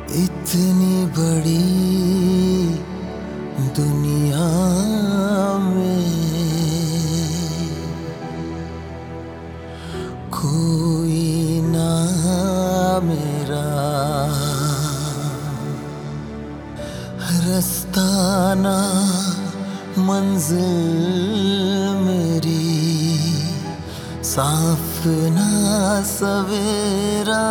इतनी बड़ी दुनिया में कोई ना मेरा रास्ता ना मंजिल मेरी साफ ना सवेरा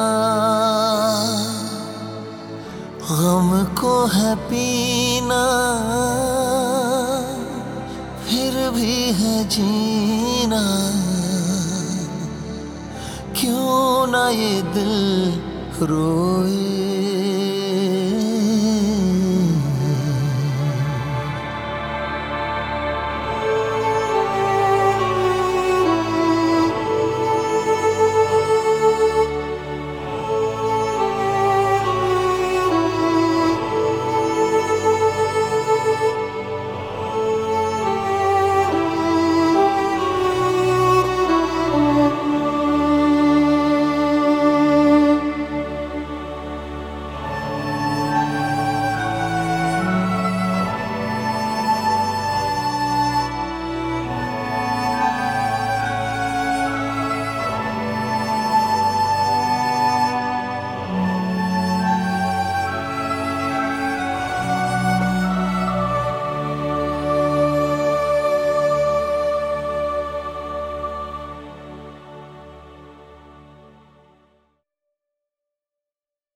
गम को है पीना फिर भी है जीना क्यों ना ये दिल रोए।